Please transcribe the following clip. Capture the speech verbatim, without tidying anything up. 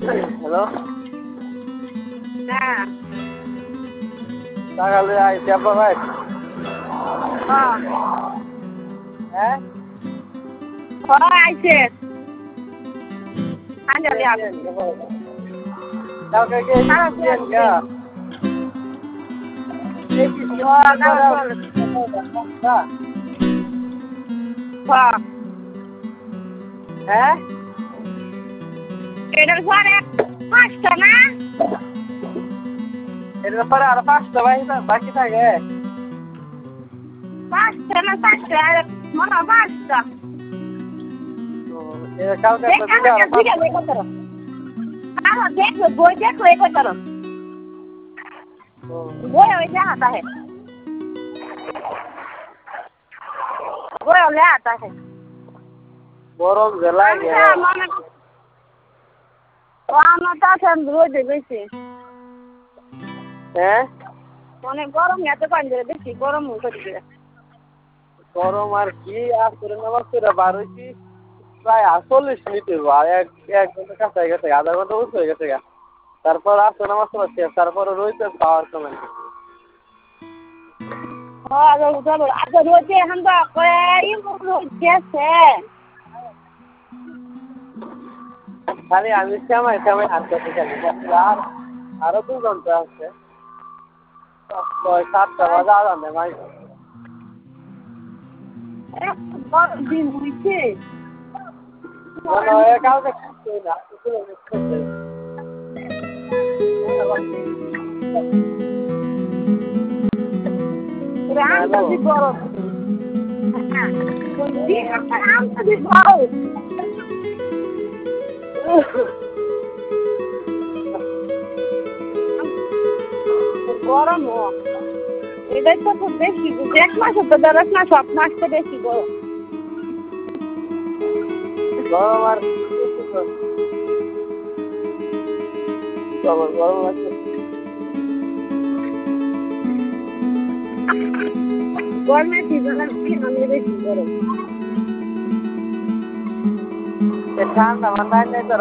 hello হ্যাঁ সকালে আইসি আপনার ভাই হ্যাঁ হ্যাঁ হ্যাঁ আইছে আঞ্জলি আগে কালকে কে দিয়েন গা হ্যাঁ এটার পরে পাঁচটা না এর ব্যাপারে আর পাঁচটা ভাই বাকি থাকে পাঁচটা না চারটা মনে হয় পাঁচটা কালকে দেখো বই দেখো এ করো বই ওই জানাতা है বই ওলে आता है গরম জেলায় মানে ওয়ানটা সেন রোদে বেশি হ্যাঁ মানে গরম এত পানি বেশি গরম হচ্ছে গরম আর কি আর করে নামাজ করে বার হইছি প্রায় চল্লিশ মিনিট আর এক এক ঘন্টা কাছে হয়ে গেছে আধা ঘন্টা উঠে হয়ে গেছে তারপর আসতে নামাজ পড়ছে তারপরে রয়েছে পাওয়ার সময় হ্যাঁ চলো আচ্ছা রোদে এখন তো কই রোদছে খালি আমি সময় সময় হাঁটতে খালি আর আরো দু ঘন্টা আছে ছয় সাতটা বাজে আজান দেয় ভাই দিন হয়েছে কালকে না রামটা দি বড় রামটা দি বড় গরম এটাই তো খুব বেশি এক মাস তো দশ মাস সব মাস তো বেশি গরম গরম আর গরম লাগছে গরমের সিজনের দিনে বেশি গরম ঠান্ডা মাথায় নেই তো